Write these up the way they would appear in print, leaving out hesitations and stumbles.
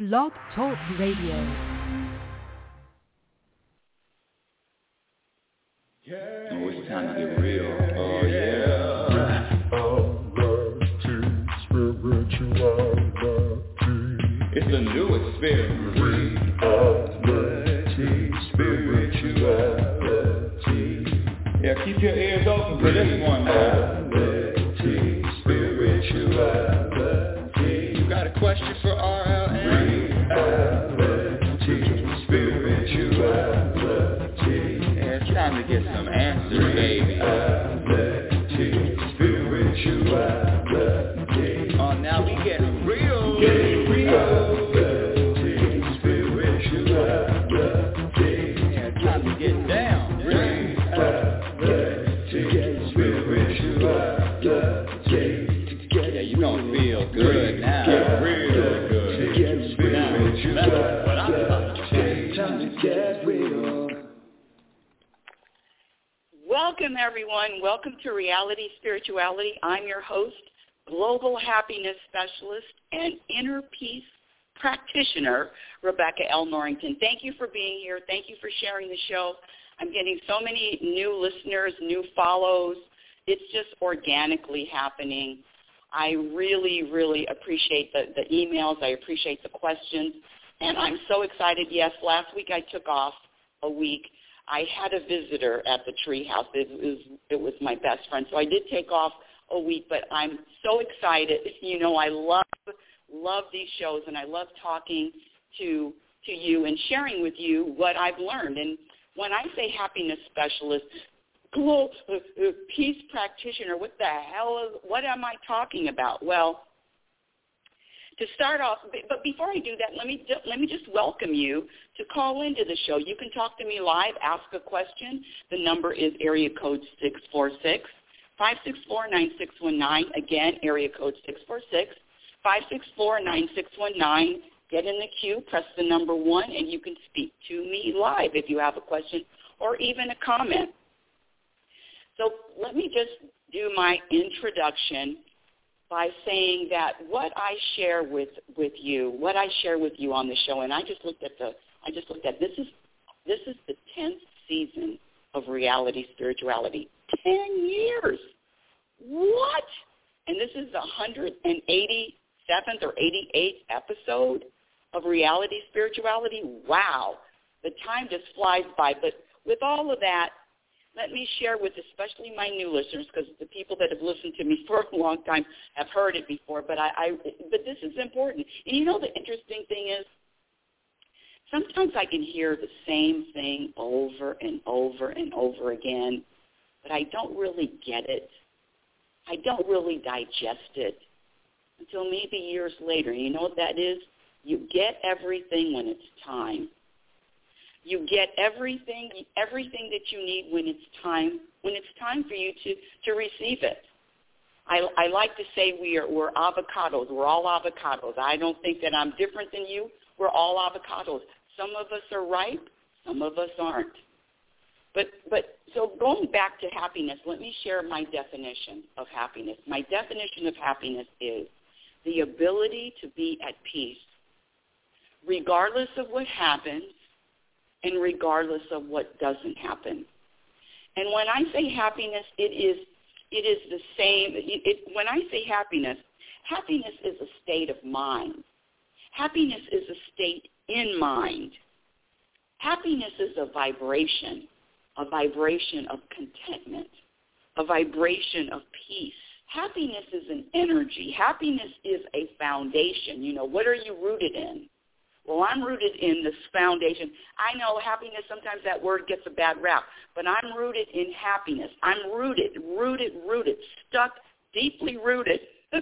Blog Talk Radio. Oh, it's time to get real. Oh, yeah. It's a new experience. Spirituality. Yeah, keep your ears open for this one now. Spirituality. You got a question for RLN? Spirituality. Yeah, it's time to get some answers, baby. Spirituality. Oh, now we getting real. Getting real. Spirituality. Yeah, it's time to get down. Yeah, you gonna feel good now. Get real good. That's what I'm talking. Time to get real. Welcome, everyone. Welcome to Reality Spirituality. I'm your host, Global Happiness Specialist and Inner Peace Practitioner, Rebecca L. Norrington. Thank you for being here. Thank you for sharing the show. I'm getting so many new listeners, new follows. It's just organically happening. I really, really appreciate the emails. I appreciate the questions. And I'm so excited. Yes, last week I took off a week. I had a visitor at the treehouse. It was my best friend. So I did take off a week, but I'm so excited. You know, I love these shows, and I love talking to you and sharing with you what I've learned. And when I say happiness specialist, peace practitioner, what am I talking about? Well, to start off, but before I do that, let me just welcome you to call into the show. You can talk to me live, ask a question. The number is area code 646-564-9619. Again, area code 646-564-9619. Get in the queue, press the number 1, and you can speak to me live if you have a question or even a comment. So let me just do my introduction by saying that what I share with you on the show, and I just looked at this is the 10th season of Reality Spirituality. 10 years. What? And this is the 187th or 88th episode of Reality Spirituality. Wow. The time just flies by. But with all of that, let me share with especially my new listeners, because the people that have listened to me for a long time have heard it before, but this is important. And you know the interesting thing is, sometimes I can hear the same thing over and over and over again, but I don't really get it. I don't really digest it until maybe years later. You know what that is? You get everything when it's time. You get everything that you need when it's time for you to receive it. I like to say we're avocados. We're all avocados. I don't think that I'm different than you. We're all avocados. Some of us are ripe, some of us aren't. But so going back to happiness, let me share my definition of happiness. My definition of happiness is the ability to be at peace, regardless of what happens and regardless of what doesn't happen. And when I say happiness, it is the same. When I say happiness is a state of mind. Happiness is a state in mind. Happiness is a vibration of contentment, a vibration of peace. Happiness is an energy. Happiness is a foundation. You know, what are you rooted in? Well, I'm rooted in this foundation. I know happiness, sometimes that word gets a bad rap, but I'm rooted in happiness. I'm rooted, stuck, deeply rooted.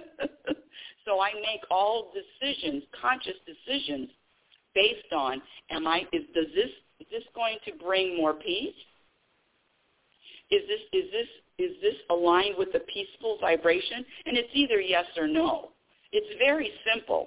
So I make all decisions, conscious decisions, based on, is this going to bring more peace? Is this aligned with the peaceful vibration? And it's either yes or no. It's very simple.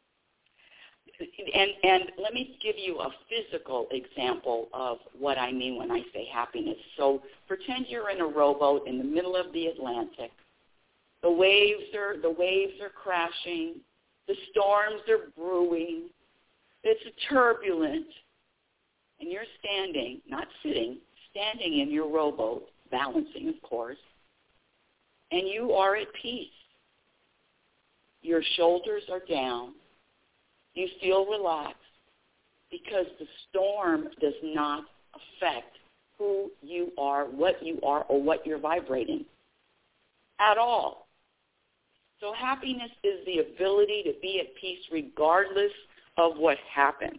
And let me give you a physical example of what I mean when I say happiness. So pretend you're in a rowboat in the middle of the Atlantic. The waves are crashing. The storms are brewing. it's turbulent, and you're standing, not sitting, standing in your rowboat, balancing, of course, and you are at peace. Your shoulders are down. You feel relaxed because the storm does not affect who you are, or what you're vibrating at all. So happiness is the ability to be at peace regardless of what happens.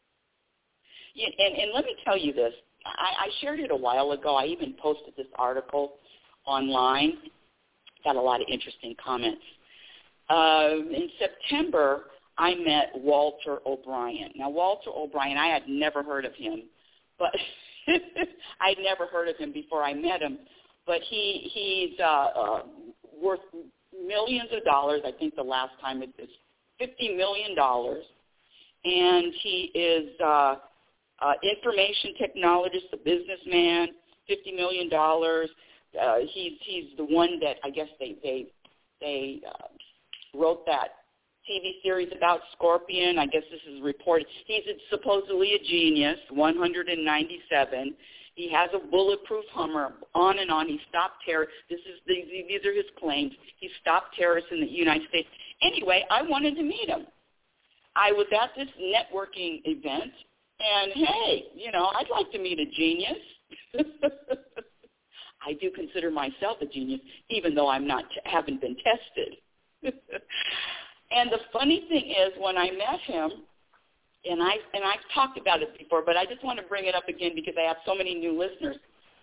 And let me tell you this. I shared it a while ago. I even posted this article online. Got a lot of interesting comments. In September, I met Walter O'Brien. Now, Walter O'Brien, I had never heard of him, but I'd never heard of him before I met him. But he's worth millions of dollars. I think the last time it was $50 million. And he is information technologist, a businessman, $50 million. He's the one that I guess they wrote that TV series about Scorpion. I guess this is reported. He's supposedly a genius, 197. He has a bulletproof Hummer, on and on. He stopped terror. These are his claims. He stopped terrorists in the United States. Anyway, I wanted to meet him. I was at this networking event, and hey, I'd like to meet a genius. I do consider myself a genius, even though haven't been tested. And the funny thing is, when I met him, and I've talked about it before, but I just want to bring it up again because I have so many new listeners.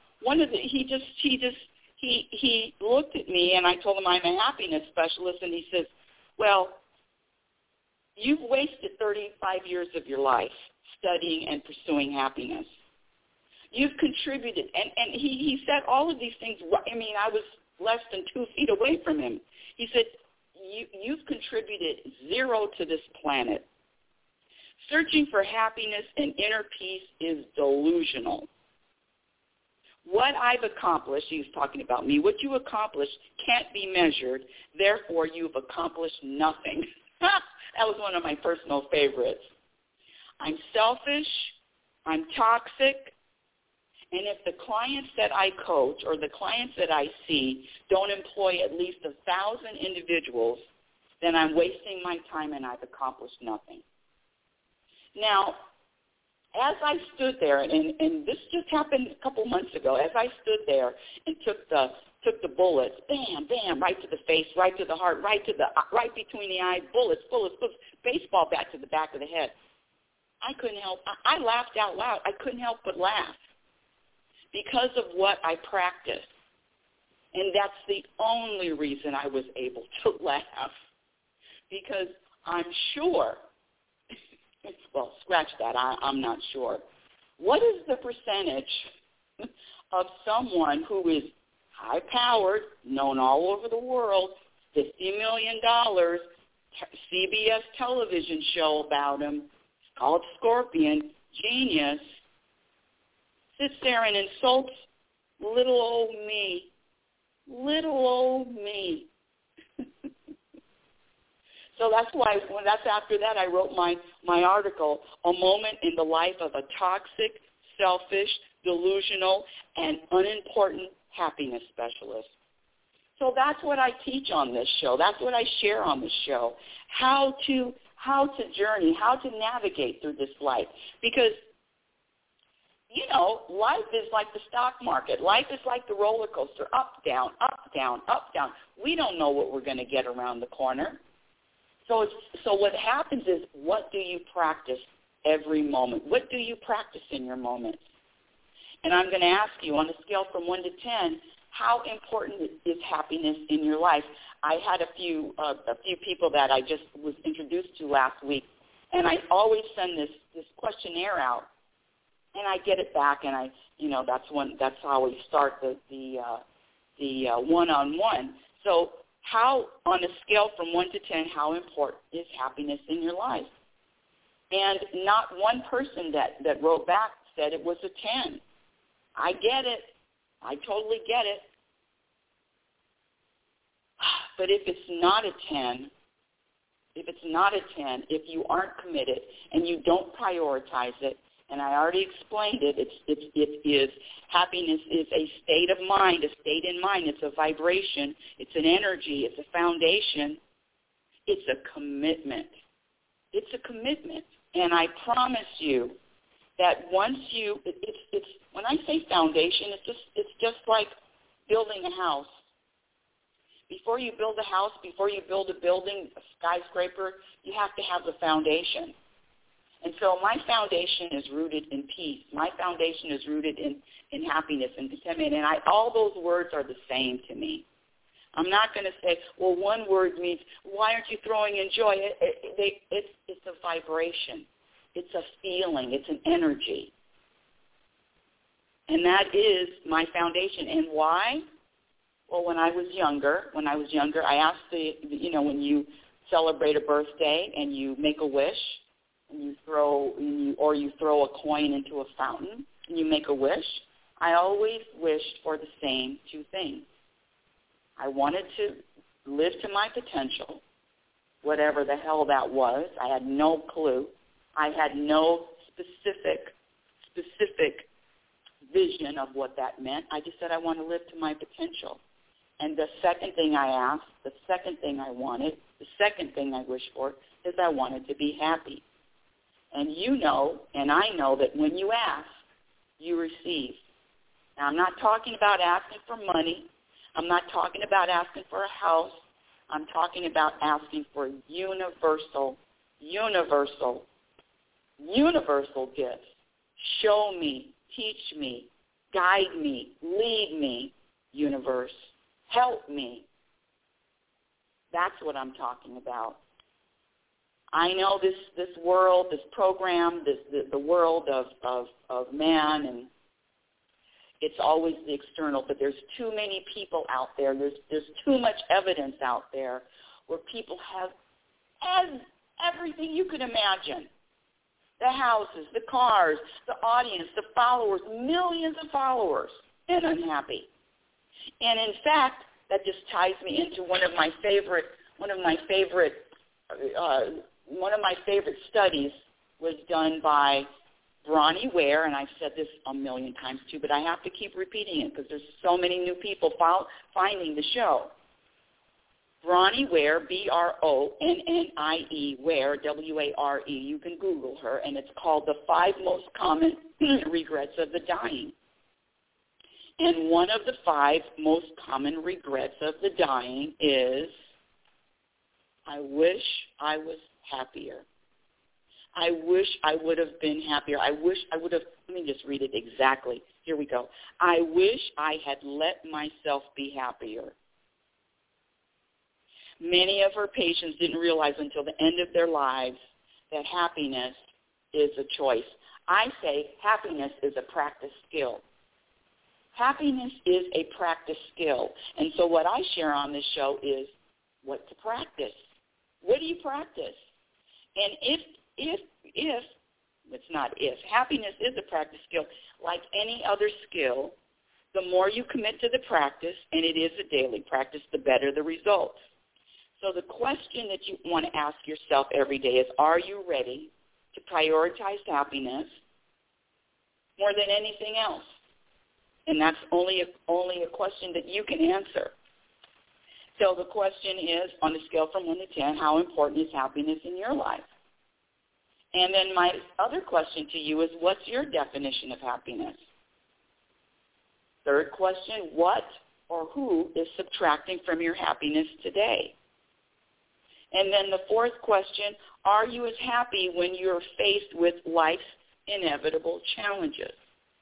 He looked at me, and I told him I'm a happiness specialist, and he says, "Well, you've wasted 35 years of your life studying and pursuing happiness. You've contributed," and he said all of these things. I mean, I was less than 2 feet away from him. He said, you've contributed zero to this planet. Searching for happiness and inner peace is delusional. What I've accomplished," he was talking about me, "what you accomplished can't be measured, therefore you've accomplished nothing." That was one of my personal favorites. I'm selfish, I'm toxic, and if the clients that I coach or the clients that I see don't employ at least 1,000 individuals, then I'm wasting my time and I've accomplished nothing. Now, as I stood there, and this just happened a couple months ago, as I stood there and took the bullets, bam, bam, right to the face, right to the heart, right between the eyes, bullets, baseball bat to the back of the head. I couldn't help. I laughed out loud. I couldn't help but laugh because of what I practiced. And that's the only reason I was able to laugh, because I'm sure, well, scratch that, I'm not sure. What is the percentage of someone who is high-powered, known all over the world, $50 million, CBS television show about him, it's called Scorpion, genius, sits there and insults little old me. Little old me. So that's why, after that, I wrote my article, A Moment in the Life of a Toxic, Selfish, Delusional, and Unimportant Happiness Specialist. So that's what I teach on this show. That's what I share on this show, how to journey, how to navigate through this life. Because, life is like the stock market. Life is like the roller coaster, up, down, up, down, up, down. We don't know what we're going to get around the corner. So what happens is, what do you practice every moment? What do you practice in your moments? And I'm going to ask you, on a scale from 1 to 10, how important is happiness in your life? I had a few people that I just was introduced to last week, and I always send this questionnaire out, and I get it back, and that's how we start the one-on-one. So how, on a scale from 1 to 10, how important is happiness in your life? And not one person that wrote back said it was a 10. I get it. I totally get it. But if it's not a 10, if it's not a 10, if you aren't committed and you don't prioritize it, and I already explained it, happiness is a state of mind, a state in mind. It's a vibration. It's an energy. It's a foundation. It's a commitment. It's a commitment. And I promise you that once it's when I say foundation, it's just like building a house. Before you build a house, before you build a building, a skyscraper, you have to have the foundation. And so my foundation is rooted in peace. My foundation is rooted in happiness and contentment. And all those words are the same to me. I'm not going to say, well, one word means, why aren't you throwing in joy? It's a vibration. It's a feeling. It's an energy. And that is my foundation. And why? Well, when I was younger, I asked when you celebrate a birthday and you make a wish, and you throw a coin into a fountain and you make a wish, I always wished for the same two things. I wanted to live to my potential, whatever the hell that was. I had no clue. I had no specific vision of what that meant. I just said I want to live to my potential. And the second thing I asked, the second thing I wanted, the second thing I wished for is I wanted to be happy. And you know, and I know that when you ask, you receive. Now, I'm not talking about asking for money. I'm not talking about asking for a house. I'm talking about asking for universal gifts. Show me, teach me, guide me, lead me, universe. Help me. That's what I'm talking about. I know this world, this program, the world of man, and it's always the external, but there's too many people out there. There's too much evidence out there where people have everything you could imagine. The houses, the cars, the audience, the followers, millions of followers, and unhappy. And in fact, that just ties me into one of my favorite studies was done by Bronnie Ware, and I've said this a million times too, but I have to keep repeating it because there's so many new people finding the show. Bronnie Ware, B-R-O-N-N-I-E, Ware, W-A-R-E. You can Google her, and it's called The 5 Most Common Regrets of the Dying. And one of the 5 most common regrets of the dying is, I wish I was happier. I wish I would have been happier. I wish I would have, let me just read it exactly. Here we go. I wish I had let myself be happier. Many of her patients didn't realize until the end of their lives that happiness is a choice. I say happiness is a practice skill. Happiness is a practice skill. And so what I share on this show is what to practice. What do you practice? And if it's not if, happiness is a practice skill. Like any other skill, the more you commit to the practice, and it is a daily practice, the better the results. So the question that you want to ask yourself every day is, are you ready to prioritize happiness more than anything else? And that's only a question that you can answer. So the question is, on a scale from 1 to 10, how important is happiness in your life? And then my other question to you is, what's your definition of happiness? Third question, what or who is subtracting from your happiness today? And then the fourth question, are you as happy when you're faced with life's inevitable challenges?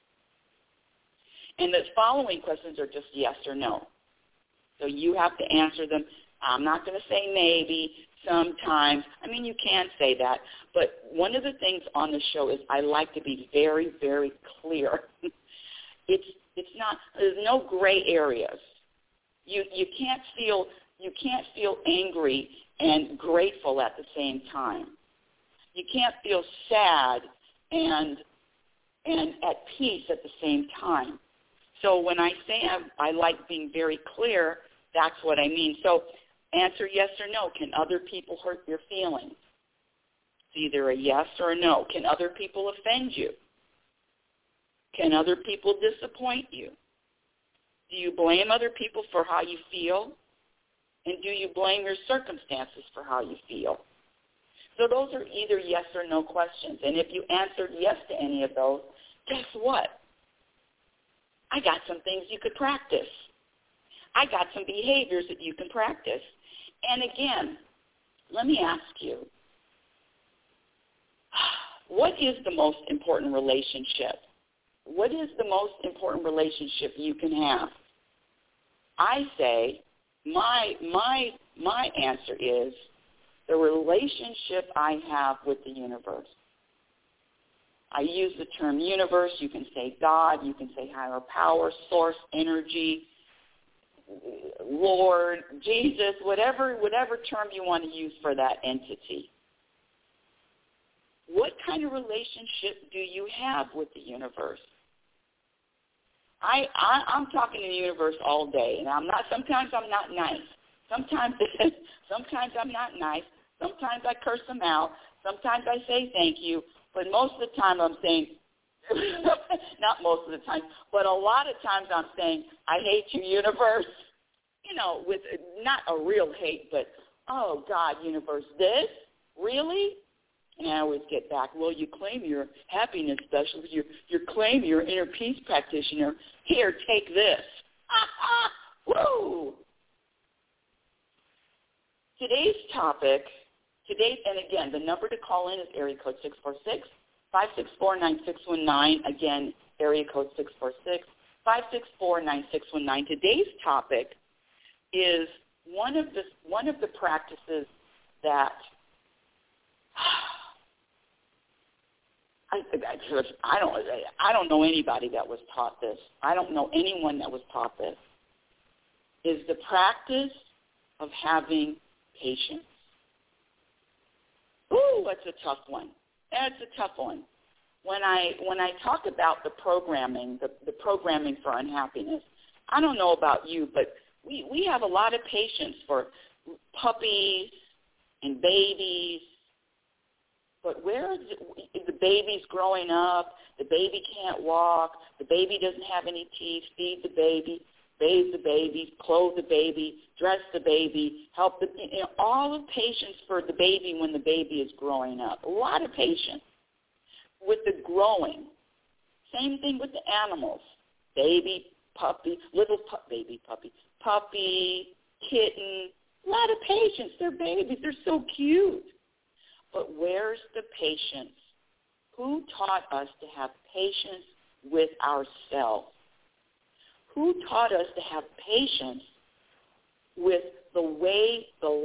And the following questions are just yes or no. So you have to answer them. I'm not going to say maybe, sometimes. I mean, you can say that. But one of the things on the show is I like to be very, very clear. It's not, there's no gray areas. You can't feel angry and grateful at the same time. You can't feel sad and at peace at the same time. So when I say I like being very clear, that's what I mean. So Answer yes or no. Can other people hurt your feelings? It's either a yes or a no. Can other people offend you? Can other people disappoint you? Do you blame other people for how you feel? And do you blame your circumstances for how you feel? So those are either yes or no questions. And if you answered yes to any of those, guess what? I got some things you could practice. I got some behaviors that you can practice. And again, let me ask you, what is the most important relationship? What is the most important relationship you can have? I say, my answer is the relationship I have with the universe. I use the term universe. You can say God. You can say higher power, source, energy, Lord, Jesus, whatever term you want to use for that entity. What kind of relationship do you have with the universe? I'm talking to the universe all day, and sometimes I'm not nice. Sometimes I'm not nice. Sometimes I curse them out. Sometimes I say thank you. But most of the time I'm saying, not most of the time, but a lot of times I'm saying, I hate you, universe. With not a real hate, but, oh, God, universe, this? Really? And I always get back, well, you claim you're a happiness specialist. You claim you're an inner peace practitioner. Here, take this. Woo! Today's topic, and again, the number to call in is area code 646-564-9619. Again, area code 646-564-9619. Today's topic is one of the practices that I don't know anybody that was taught this. I don't know anyone that was taught this. Is the practice of having patience. Ooh, that's a tough one. That's a tough one. When I talk about the programming for unhappiness, I don't know about you, but we have a lot of patience for puppies and babies. But where is the baby's growing up, the baby can't walk, the baby doesn't have any teeth, feed the baby, bathe the baby, clothe the baby, dress the baby, help all of patience for the baby when the baby is growing up. A lot of patience with the growing. Same thing with the animals. Baby, puppy, baby puppy, puppy, kitten, a lot of patience. They're babies. They're so cute. But where's the patience? Who taught us to have patience with ourselves? Who taught us to have patience with the way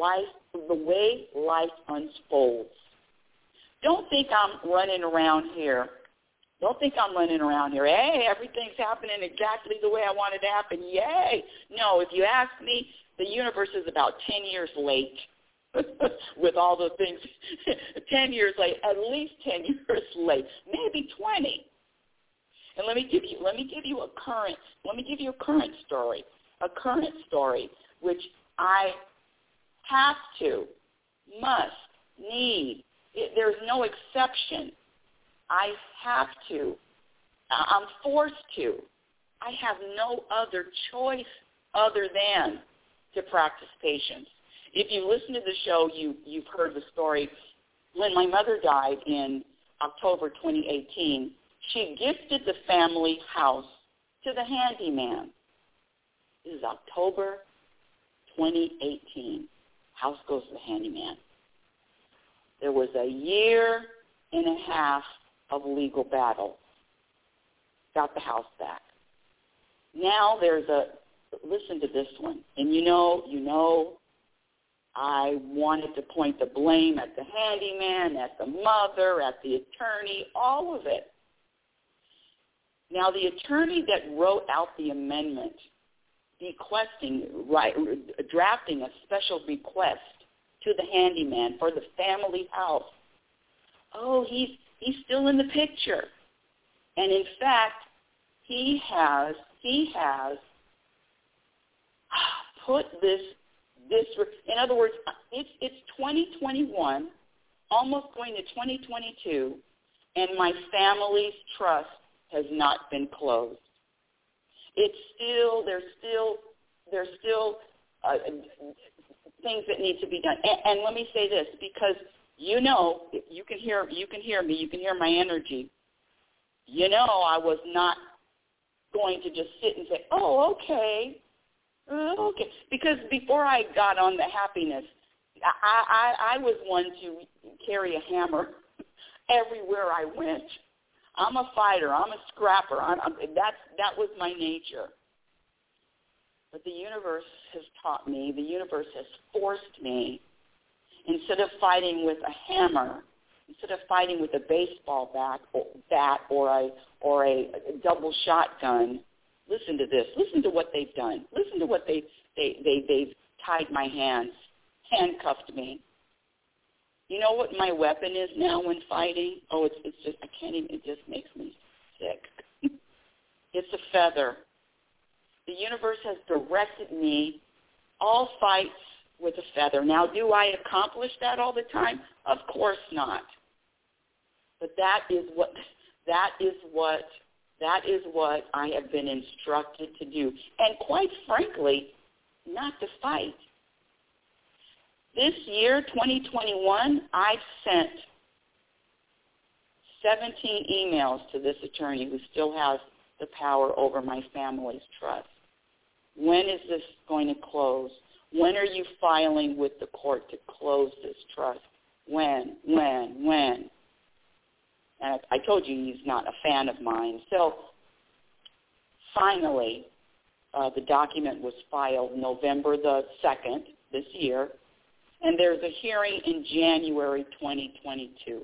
life unfolds? Don't think I'm running around here. Hey, everything's happening exactly the way I want it to happen. Yay! No, if you ask me, the universe is about 10 years late. With all the things, 10 years late, at least 10 years late, maybe 20. And let me give you a current story, which I have to, must, need. There's no exception. I have to. I'm forced to. I have no other choice other than to practice patience. If you listen to the show, you've heard the story. When my mother died in October 2018, she gifted the family house to the handyman. This is October 2018. House goes to the handyman. There was a year and a half of legal battle. Got the house back. Now listen to this one. And you know, I wanted to point the blame at the handyman, at the mother, at the attorney, all of it. Now, the attorney that wrote out the amendment, drafting a special request to the handyman for the family house, he's still in the picture. And in fact, he has put this In other words, it's 2021, almost going to 2022, and my family's trust has not been closed. It's still, there's still things that need to be done. And let me say this, because you can hear me, you can hear my energy. I was not going to just sit and say, oh, okay. Because before I got on the happiness, I was one to carry a hammer everywhere I went. I'm a fighter. I'm a scrapper. That was my nature. But the universe has taught me, the universe has forced me, instead of fighting with a hammer, instead of fighting with a baseball bat or a double shotgun, listen to this. Listen to what they've done. Listen to what they've tied my hands, handcuffed me. You know what my weapon is now when fighting? Oh, it's just, I can't even, it just makes me sick. It's a feather. The universe has directed me all fights with a feather. Now, do I accomplish that all the time? Of course not. But that is what I have been instructed to do. And quite frankly, not to fight. This year, 2021, I've sent 17 emails to this attorney who still has the power over my family's trust. When is this going to close? When are you filing with the court to close this trust? When? And I told you he's not a fan of mine. So finally, the document was filed November the 2nd this year, and there's a hearing in January 2022.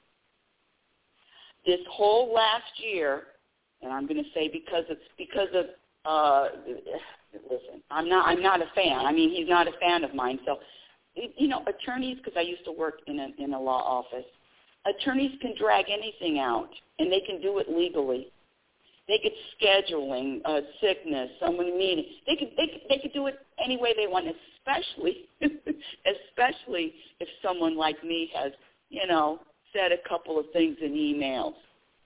This whole last year, and I'm going to say because of listen, I'm not a fan. I mean, he's not a fan of mine. So, attorneys, because I used to work in a law office, attorneys can drag anything out, and they can do it legally. They could scheduling, sickness, someone meeting. They could do it any way they want, especially if someone like me has, said a couple of things in emails.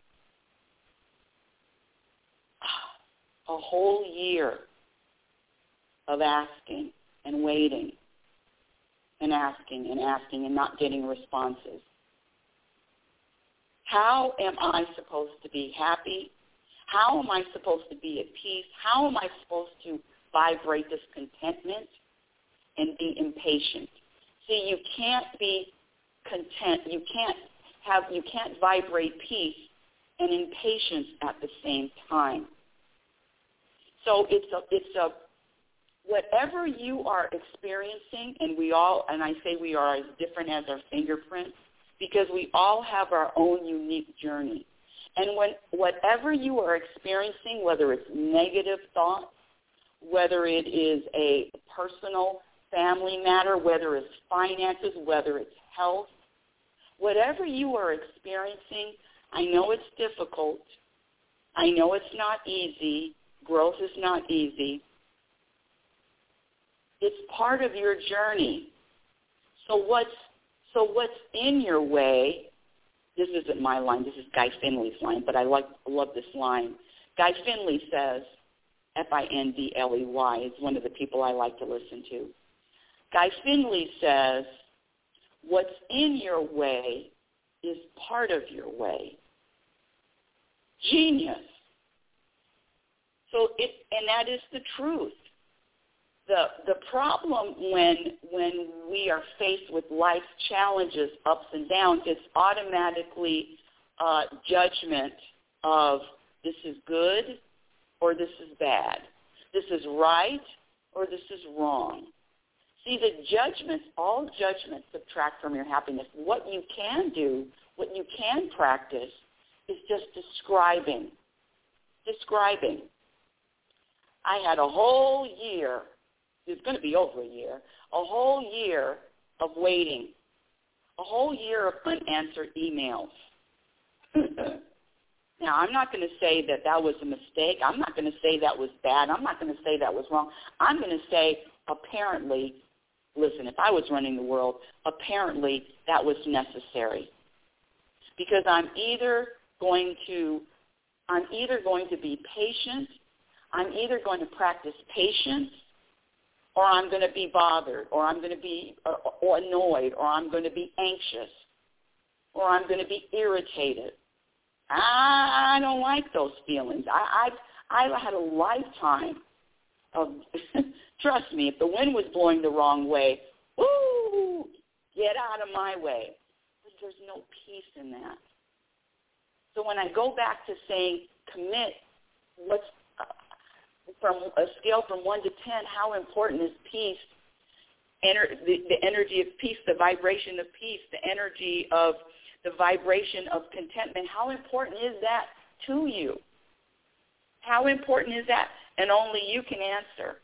A whole year of asking and waiting and asking and not getting responses. How am I supposed to be happy? How am I supposed to be at peace? How am I supposed to vibrate this contentment and be impatient? See, you can't be content. You can't vibrate peace and impatience at the same time. So it's a whatever you are experiencing, and I say we are as different as our fingerprints, because we all have our own unique journey. And whatever you are experiencing, whether it's negative thoughts, whether it is a personal family matter, whether it's finances, whether it's health, whatever you are experiencing, I know it's difficult. I know it's not easy. Growth is not easy. It's part of your journey. So what's in your way? This isn't my line. This is Guy Finley's line, but I love this line. Guy Finley says, Findley is one of the people I like to listen to. Guy Finley says, what's in your way is part of your way. Genius. And that is the truth. The problem when we are faced with life's challenges, ups and downs, it's automatically judgment of this is good or this is bad. This is right or this is wrong. See, all judgments subtract from your happiness. What you can do, what you can practice is just describing. I had a whole year, it's going to be over a year, a whole year of waiting, a whole year of unanswered emails. Now, I'm not going to say that was a mistake. I'm not going to say that was bad. I'm not going to say that was wrong. I'm going to say, apparently, listen, if I was running the world, apparently that was necessary. Because I'm either going to be patient, I'm either going to practice patience, or I'm going to be bothered, or I'm going to be or annoyed, or I'm going to be anxious, or I'm going to be irritated. I don't like those feelings. I had a lifetime of, trust me, if the wind was blowing the wrong way, woo, get out of my way. But there's no peace in that. So when I go back to saying commit, what's from a scale from 1 to 10, how important is peace? The energy of peace, the vibration of peace, the energy of the vibration of contentment. How important is that to you? How important is that? And only you can answer.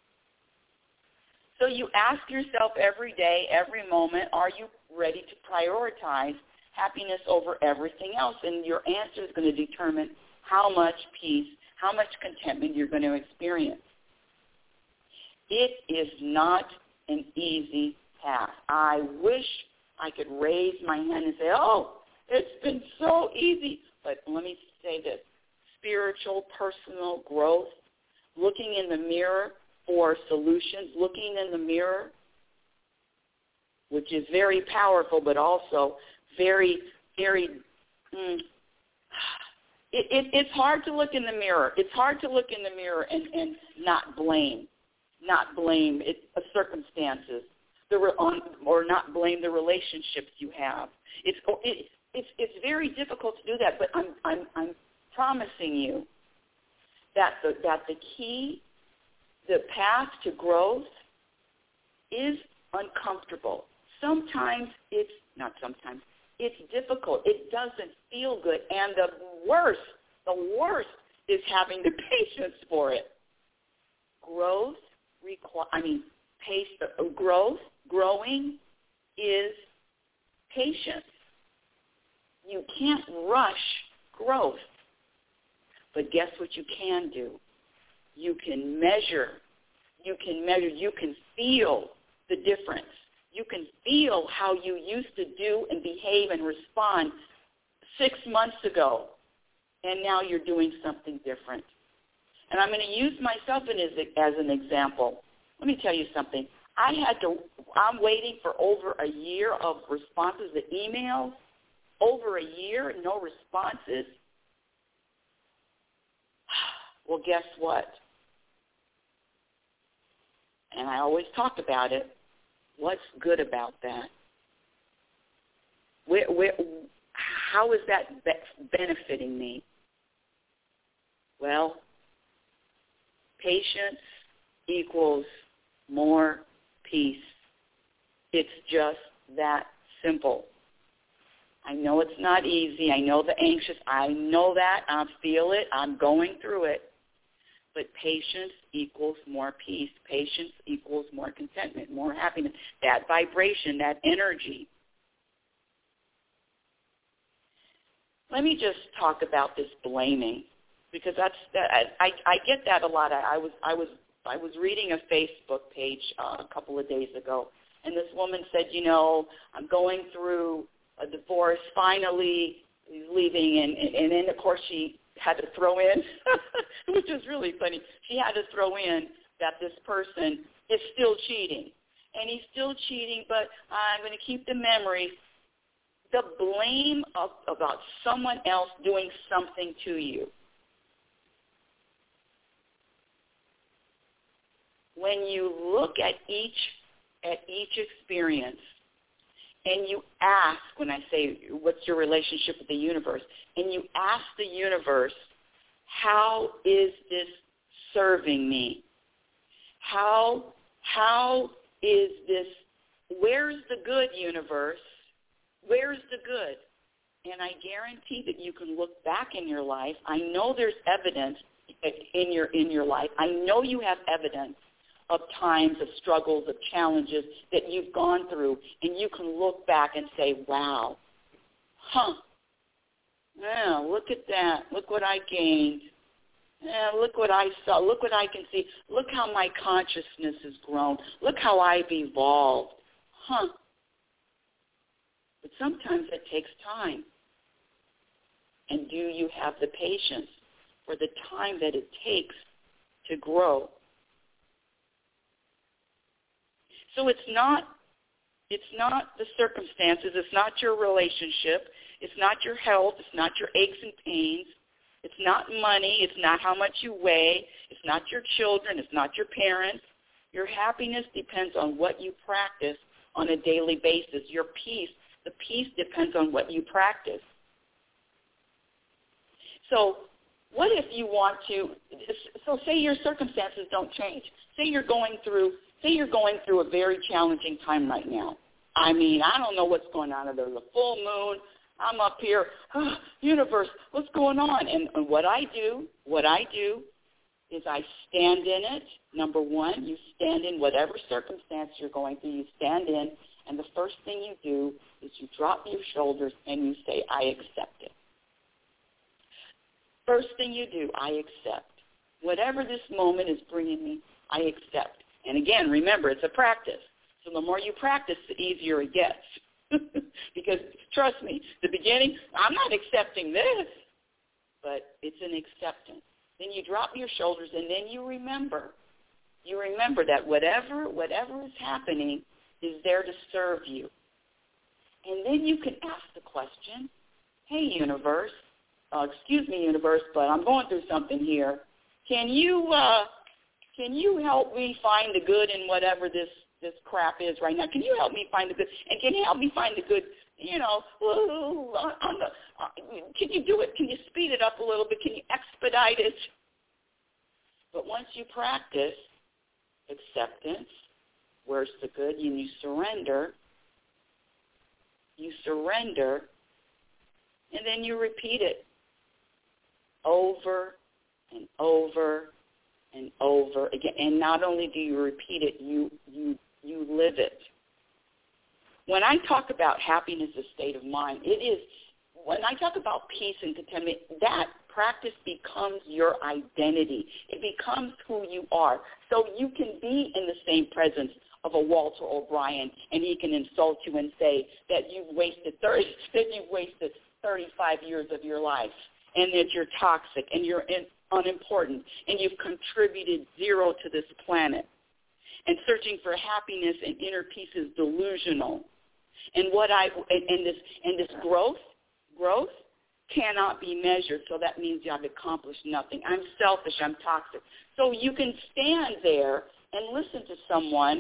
So you ask yourself every day, every moment, are you ready to prioritize happiness over everything else? And your answer is going to determine how much peace, how much contentment you're going to experience. It is not an easy task. I wish I could raise my hand and say, oh, it's been so easy. But let me say this, spiritual, personal growth, looking in the mirror for solutions, looking in the mirror, which is very powerful, but also very, very, it's hard to look in the mirror. It's hard to look in the mirror and not blame circumstances, or not blame the relationships you have. It's very difficult to do that, but I'm promising you that the key, the path to growth is uncomfortable. It's difficult. It doesn't feel good. And the worst is having the patience for it. Growing is patience. You can't rush growth. But guess what you can do? You can measure. You can feel the difference. You can feel how you used to do and behave and respond 6 months ago, and now you're doing something different. And I'm going to use myself as an example. Let me tell you something. I'm waiting for over a year of responses to emails. Over a year, no responses. Well, guess what? And I always talk about it. What's good about that? How is that benefiting me? Well, patience equals more peace. It's just that simple. I know it's not easy. I know the anxious. I know that. I feel it. I'm going through it. But patience equals more peace. Patience equals more contentment, more happiness, that vibration, that energy. Let me just talk about this blaming, because I get that a lot. I was reading a Facebook page a couple of days ago, and this woman said, I'm going through a divorce. Finally, he's leaving, and then of course she had to throw in, which is really funny. She had to throw in that this person is still cheating, and he's still cheating, but I'm going to keep the memories. The blame about someone else doing something to you. When you look at each experience, and you ask, when I say, what's your relationship with the universe? And you ask the universe, how is this serving me? How is this, where's the good, universe? Where's the good? And I guarantee that you can look back in your life. I know there's evidence in your life. I know you have evidence of times of struggles, of challenges that you've gone through, and you can look back and say, wow, yeah, look at that. Look what I gained. Look what I saw. Look what I can see. Look how my consciousness has grown. Look how I've evolved. But sometimes it takes time. And do you have the patience for the time that it takes to grow? So it's not the circumstances. It's not your relationship. It's not your health. It's not your aches and pains. It's not money. It's not how much you weigh. It's not your children. It's not your parents. Your happiness depends on what you practice on a daily basis. Your peace, the peace depends on what you practice. So what if you want to, so say your circumstances don't change. Say you're going through a very challenging time right now. I mean, I don't know what's going on. There's a full moon. I'm up here, universe, what's going on? And what I do is I stand in it. Number one, you stand in whatever circumstance you're going through. You stand in, and the first thing you do is you drop your shoulders and you say, I accept it. First thing you do, I accept. Whatever this moment is bringing me, I accept. And again, remember, it's a practice. So the more you practice, the easier it gets. Because trust me, the beginning, I'm not accepting this, but it's an acceptance. Then you drop your shoulders, and then you remember that whatever is happening is there to serve you. And then you can ask the question, hey, universe, excuse me, universe, but I'm going through something here. Can you help me find the good in whatever this crap is right now? Can you help me find the good? And can you help me find the good, can you do it? Can you speed it up a little bit? Can you expedite it? But once you practice acceptance, where's the good? And you surrender, and then you repeat it over and over and over again. And not only do you repeat it, you live it. When I talk about happiness as a state of mind, when I talk about peace and contentment, that practice becomes your identity. It becomes who you are. So you can be in the same presence of a Walter O'Brien, and he can insult you and say that you've wasted 35 years of your life, and that you're toxic and you're unimportant, and you've contributed zero to this planet. And searching for happiness and inner peace is delusional. And this growth cannot be measured. So that means you have accomplished nothing. I'm selfish. I'm toxic. So you can stand there and listen to someone,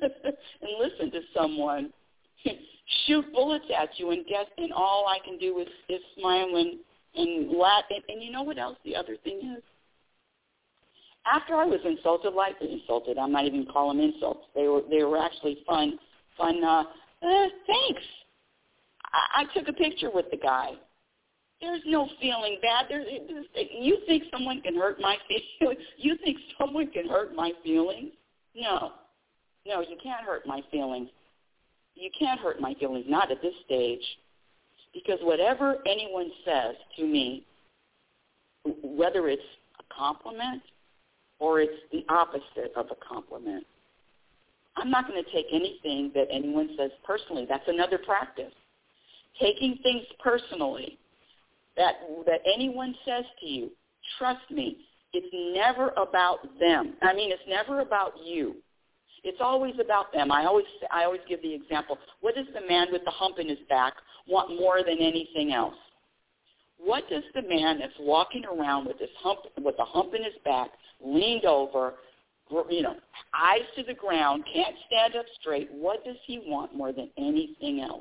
shoot bullets at you, and all I can do is smile and laugh. And you know what else the other thing is? After I was insulted, I'm not even calling them insults. They were actually fun. Thanks. I took a picture with the guy. There's no feeling bad. You think someone can hurt my feelings? You think someone can hurt my feelings? No, you can't hurt my feelings. You can't hurt my feelings, not at this stage. Because whatever anyone says to me, whether it's a compliment or it's the opposite of a compliment, I'm not going to take anything that anyone says personally. That's another practice. Taking things personally that anyone says to you, trust me, it's never about them. I mean, it's never about you. It's always about them. I always give the example. What does the man with the hump in his back want more than anything else? What does the man that's walking around with a hump in his back, leaned over, eyes to the ground, can't stand up straight, what does he want more than anything else?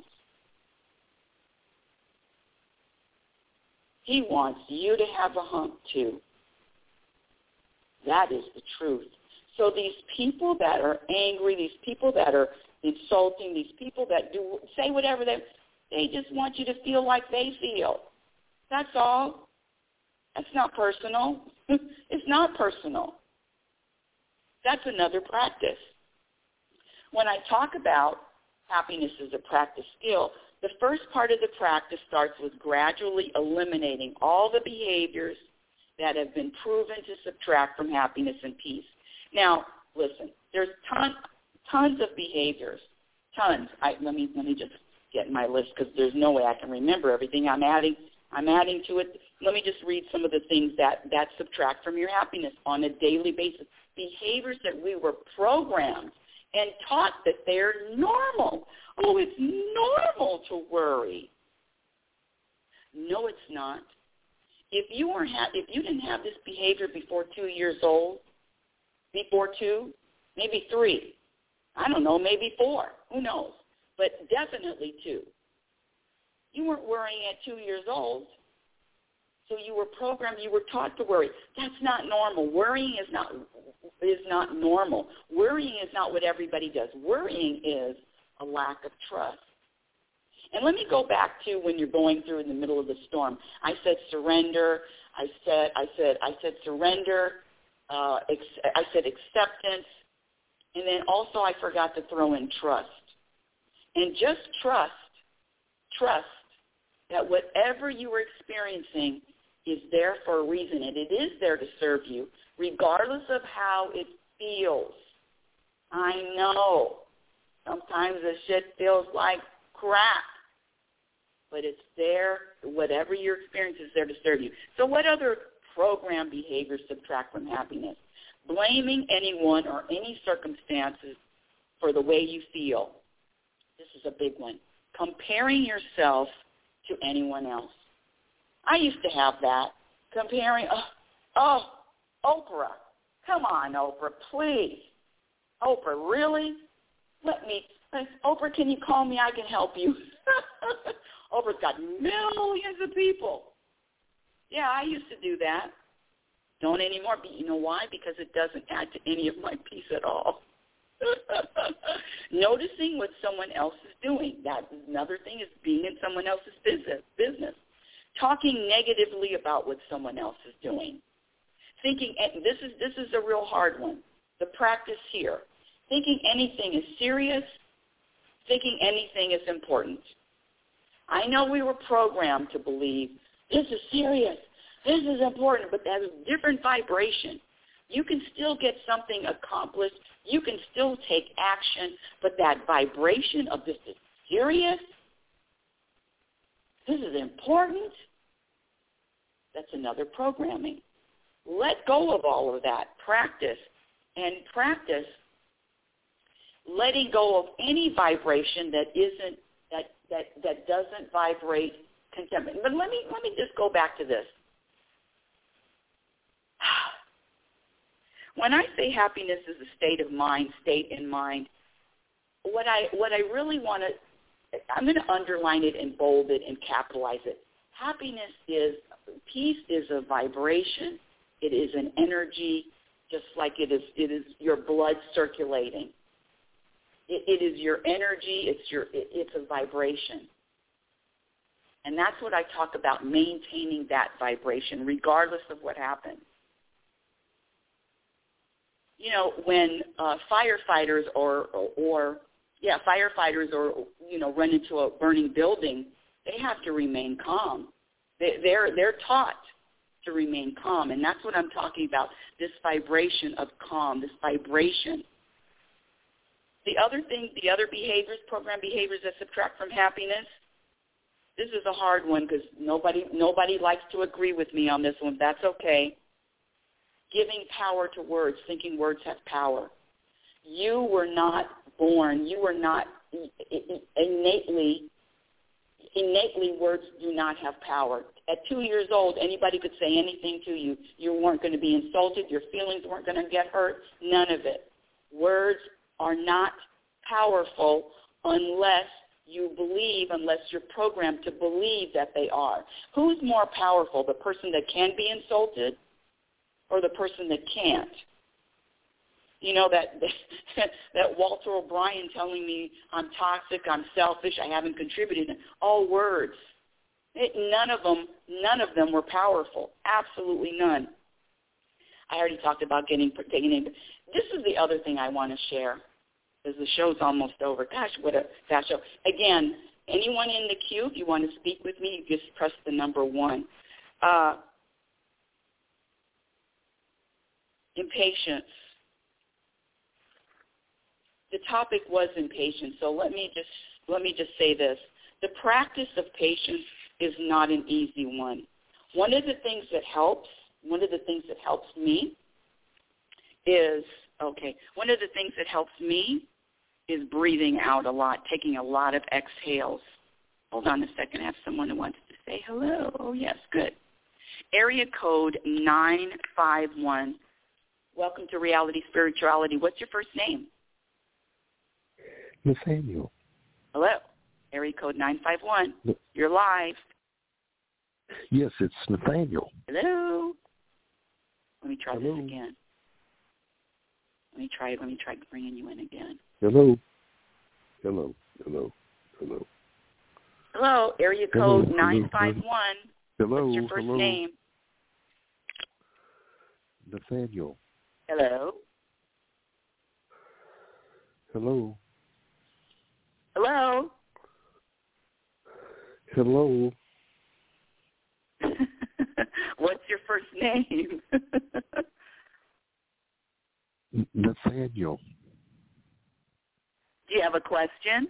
He wants you to have a hump too. That is the truth. So these people that are angry, these people that are insulting, these people that say whatever they just want you to feel like they feel. That's all. That's not personal. It's not personal. That's another practice. When I talk about happiness as a practice skill, the first part of the practice starts with gradually eliminating all the behaviors that have been proven to subtract from happiness and peace. Now, listen, there's tons of behaviors, tons. Let me just get my list because there's no way I can remember everything. I'm adding to it. Let me just read some of the things that subtract from your happiness on a daily basis. Behaviors that we were programmed and taught that they're normal. Oh, it's normal to worry. No, it's not. If you didn't have this behavior before 2 years old, before 2, maybe 3, I don't know, maybe 4, who knows, but definitely 2. You weren't worrying at 2 years old, so you were programmed, you were taught to worry. That's not normal. Worrying is not normal. Worrying is not what everybody does. Worrying is a lack of trust. And let me go back to when you're going through in the middle of the storm. I said surrender. I said surrender. I said acceptance. And then also I forgot to throw in trust. And just trust that whatever you are experiencing is there for a reason, and it is there to serve you, regardless of how it feels. I know sometimes the shit feels like crap, but it's there. Whatever your experience is there to serve you. So what other program behaviors subtract from happiness? Blaming anyone or any circumstances for the way you feel. This is a big one. Comparing yourself to anyone else. I used to have that. Comparing, Oprah. Come on, Oprah, please. Oprah, really? Oprah, can you call me? I can help you. Oprah's got millions of people. Yeah, I used to do that. Don't anymore. But you know why? Because it doesn't add to any of my peace at all. Noticing what someone else is doing. That's another thing, is being in someone else's business. Talking negatively about what someone else is doing. Thinking, and this is a real hard one, the practice here. Thinking anything is serious, thinking anything is important. I know we were programmed to believe this is serious, this is important, but that is a different vibration. You can still get something accomplished. You can still take action, but that vibration of this is serious, this is important, that's another programming. Let go of all of that. Practice letting go of any vibration that doesn't vibrate contentment. But let me just go back to this. When I say happiness is a state in mind, what I really want to, I'm going to underline it and bold it and capitalize it. Peace is a vibration. It is an energy, just like it is your blood circulating. It is your energy. It's a vibration. And that's what I talk about, maintaining that vibration regardless of what happens. You know, when firefighters or run into a burning building, they have to remain calm. They're taught to remain calm, and that's what I'm talking about, this vibration of calm, this vibration. The other behaviors, program behaviors that subtract from happiness, this is a hard one because nobody likes to agree with me on this one. That's okay. Giving power to words, thinking words have power. You were not born, you were not innately words do not have power. At 2 years old, anybody could say anything to you. You weren't going to be insulted. Your feelings weren't going to get hurt. None of it. Words are not powerful unless you're programmed to believe that they are. Who's more powerful, the person that can be insulted or the person that can't? You know, that Walter O'Brien telling me I'm toxic, I'm selfish, I haven't contributed. All words. None of them were powerful. Absolutely none. I already talked about taking in. This is the other thing I want to share, because the show's almost over. Gosh, what a fast show. Again, anyone in the queue, if you want to speak with me, you just press the number 1. Impatience. The topic was impatience, so let me just say this. The practice of patience is not an easy one. One of the things that helps me is breathing out a lot, taking a lot of exhales. Hold on a second. I have someone who wants to say hello. Oh, yes, good. Area code 951. Welcome to Reality Spirituality. What's your first name? Nathaniel. Hello. Area code 951. You're live. Yes, it's Nathaniel. Hello. Let me try this again. Let me try bringing you in again. Hello. Hello. Area code 951. Hello. What's your first name? Nathaniel. Hello. Hello. Hello. Hello. What's your first name? Nathaniel. Do you have a question?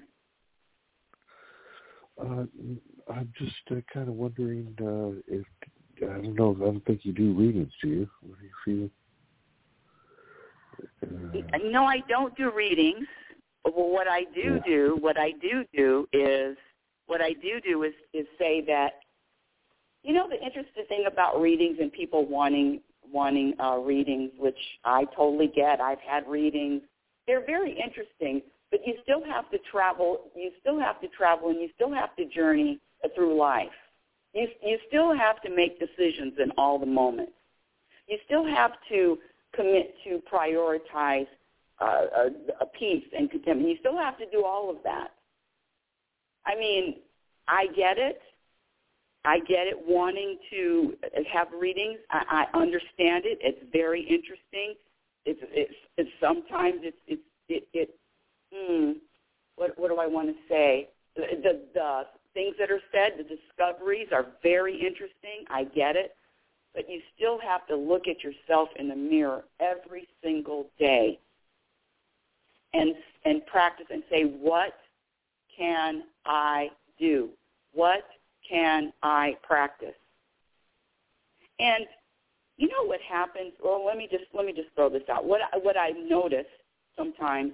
I'm just kind of wondering if, I don't know, I don't think you do readings, do you? What do you feel? No, I don't do readings. Well, what I do is say that, you know, the interesting thing about readings and people wanting readings, which I totally get. I've had readings. They're very interesting, but you still have to travel. You still have to travel, and you still have to journey through life. You still have to make decisions in all the moments. You still have to commit to prioritize a peace and contentment. You still have to do all of that. I mean, I get it. Wanting to have readings. I understand it. It's very interesting. It's sometimes what do I want to say? The things that are said, the discoveries are very interesting. I get it. But you still have to look at yourself in the mirror every single day and practice and say, what can I do? What can I practice? And you know what happens? Well, let me just throw this out. What I've noticed sometimes,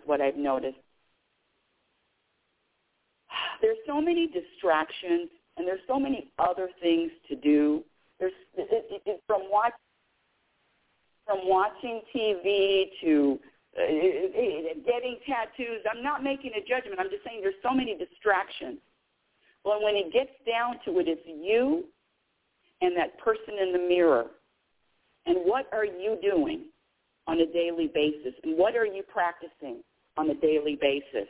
there's so many distractions and there's so many other things to do. From watching TV to getting tattoos. I'm not making a judgment. I'm just saying there's so many distractions. Well, when it gets down to it, it's you and that person in the mirror. And what are you doing on a daily basis? And what are you practicing on a daily basis?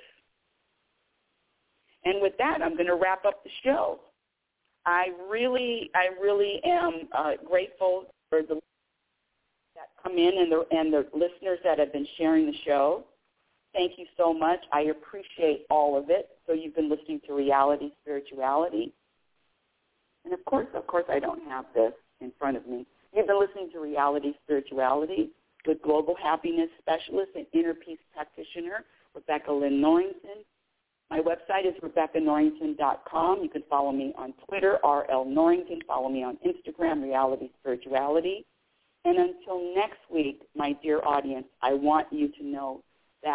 And with that, I'm going to wrap up the show. I really am grateful for the that come in and the listeners that have been sharing the show. Thank you so much. I appreciate all of it. So you've been listening to Reality Spirituality. And of course, I don't have this in front of me. You've been listening to Reality Spirituality with Global Happiness Specialist and Inner Peace Practitioner, Rebecca Lynn Norrington. My website is RebeccaNorrington.com. You can follow me on Twitter, RL Norrington. Follow me on Instagram, Reality Spirituality. And until next week, my dear audience, I want you to know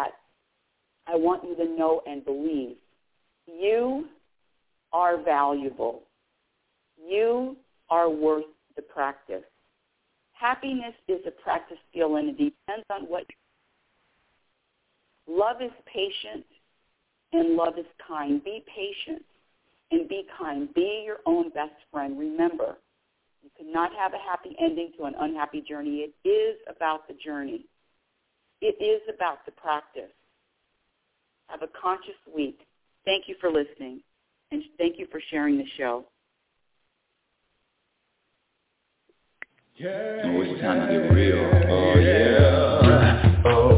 and believe you are valuable. You are worth the practice. Happiness is a practice skill, and it depends on what. Love is patient, and love is kind. Be patient and be kind. Be your own best friend. Remember, you cannot have a happy ending to an unhappy journey. It is about the journey. It is about the practice. Have a conscious week. Thank you for listening, and thank you for sharing the show. Yeah, oh, it's time to get real. Oh, yeah.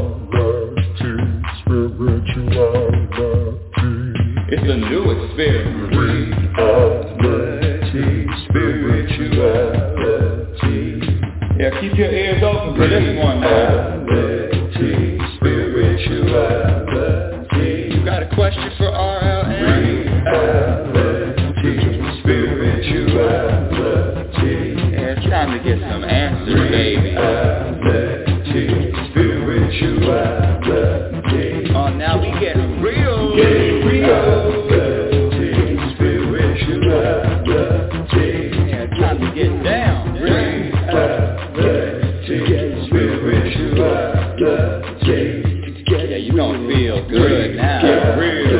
It's a new experience. Reality Spirituality. Yeah, keep keep your ears open for this one now. Spirituality. You got a question for RLN? Spirituality. Yeah, it's time to get some answers, baby. Spirituality. Oh, now we getting real. Spirituality. Yeah, it's time to get down. Yeah, you gonna feel good now.